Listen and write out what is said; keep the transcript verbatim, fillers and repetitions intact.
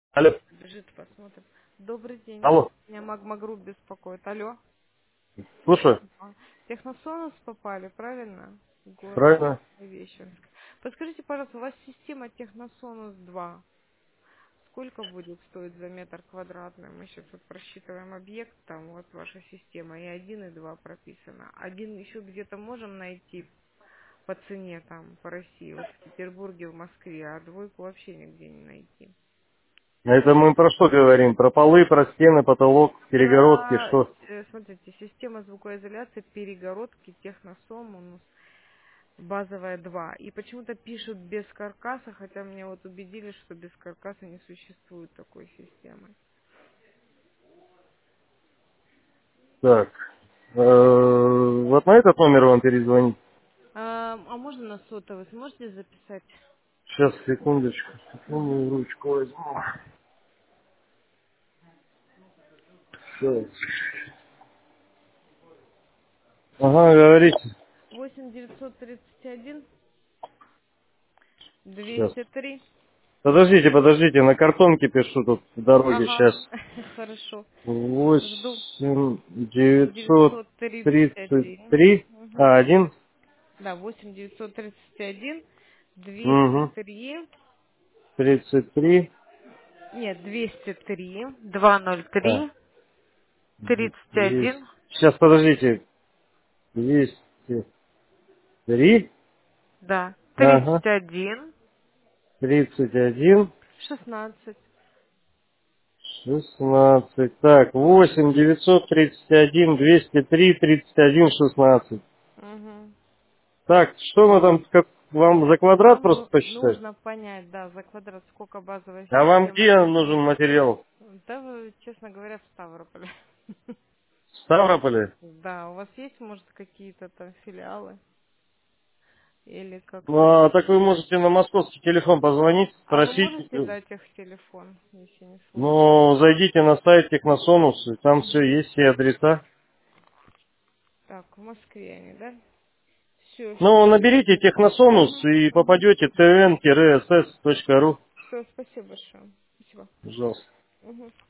Алло. Бежит, посмотрим. Добрый день. Алло. Меня Магма Групп беспокоит. Алло. Слушаю. А, Техносонус попали, правильно? Город Правильно. Вещанск. Подскажите, пожалуйста, у вас система Техносонус два. Сколько будет стоить за метр квадратный? Мы сейчас вот просчитываем объект, там вот ваша система, и один, и два прописано. Один еще где-то можем найти по цене там по России, вот в Петербурге, в Москве, а двойку вообще нигде не найти. Это мы про что говорим? Про полы, про стены, потолок, перегородки, Про, что? э, смотрите, система звукоизоляции, перегородки, техносомунус, базовая два. И почему-то пишут без каркаса, хотя мне вот убедили, что без каркаса не существует такой системы. Так. Э, Вот на этот номер вам перезвонить. А, а можно на сотовый сможете записать? Сейчас, секундочку. Секунду, ручку возьму. Всё. Ага, говорите. восемь девятьсот тридцать один Сейчас. двести три. Подождите, подождите, на картонке пишу тут в дороге Ага, сейчас. хорошо. Жду. Восемь девятьсот девятьсот тридцать тридцать один. три. Угу. А, один. Да, восемь девятьсот тридцать один двести Угу. три. Тридцать три. Нет, двести три, двести А, три, тридцать двести. один, Сейчас, подождите. Двести три. да, Ага. тридцать один, Тридцать один. шестнадцать. Шестнадцать. Так, восемь девятьсот тридцать один двести три тридцать один шестнадцать. Угу. Так, что мы там, как вам за квадрат Ну, просто ну, посчитать? нужно понять, да, за квадрат, сколько базовая А вам система где техно. нужен материал? Да, вы, честно говоря, в Ставрополе. В Ставрополе? Да, у вас есть, может, какие-то там филиалы? Или Ну, как-то... а так вы можете на московский телефон позвонить, А вы спросить. можете дать их телефон, если не сложно? Ну, зайдите на сайт Техносонус, и там все Угу. есть, все адреса. Так, в Москве они, да? Все, Ну, сейчас. наберите Техносонус Угу, и угу. попадете в тэ вэ эн эс эс точка ру. Все, спасибо большое. Спасибо. Пожалуйста. Угу.